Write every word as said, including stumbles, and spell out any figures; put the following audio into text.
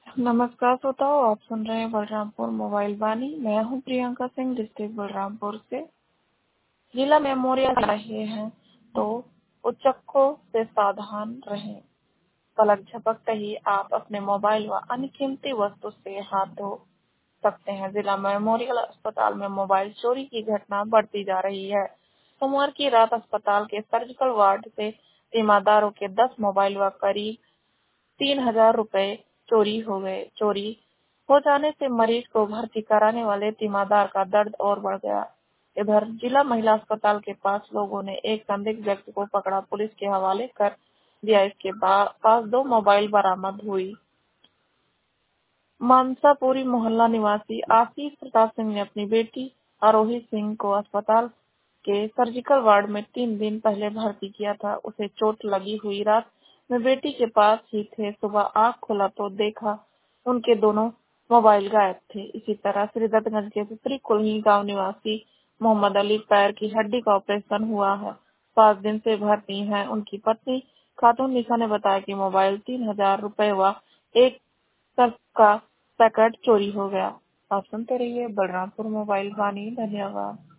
नमस्कार श्रोताओ, आप सुन रहे हैं बलरामपुर मोबाइल वाणी। मैं हूं प्रियंका सिंह, डिस्ट्रिक्ट बलरामपुर से। जिला मेमोरियल रहे हैं तो उचक्कों से सावधान रहें। पलक झपकते ही आप अपने मोबाइल व अन्य कीमती वस्तु से हाथ धो सकते हैं। जिला मेमोरियल अस्पताल में मोबाइल चोरी की घटना बढ़ती जा रही है। सोमवार की रात अस्पताल के सर्जिकल वार्ड से तीमारदारों के दस मोबाइल व करीब तीन हजार रुपए चोरी हो गए। चोरी हो जाने से मरीज को भर्ती कराने वाले तीमारदार का दर्द और बढ़ गया। इधर जिला महिला अस्पताल के पास लोगों ने एक संदिग्ध व्यक्ति को पकड़ा, पुलिस के हवाले कर दिया। इसके पास दो मोबाइल बरामद हुई। मानसापुरी मोहल्ला निवासी आशीष प्रताप सिंह ने अपनी बेटी आरोही सिंह को अस्पताल के सर्जिकल वार्ड में तीन दिन पहले भर्ती किया था। उसे चोट लगी हुई रात में बेटी के पास ही थे। सुबह आँख खोला तो देखा उनके दोनों मोबाइल गायब थे। इसी तरह श्रीदत्तगंज के पिपरी कुलही गांव निवासी मोहम्मद अली पैर की हड्डी का ऑपरेशन हुआ है, पाँच दिन से भर्ती है। उनकी पत्नी खातून निशा ने बताया कि मोबाइल तीन हजार रुपए व एक सर्फ का पैकेट चोरी हो गया। आप सुनते रहिए बलरामपुर मोबाइल वाणी। धन्यवाद।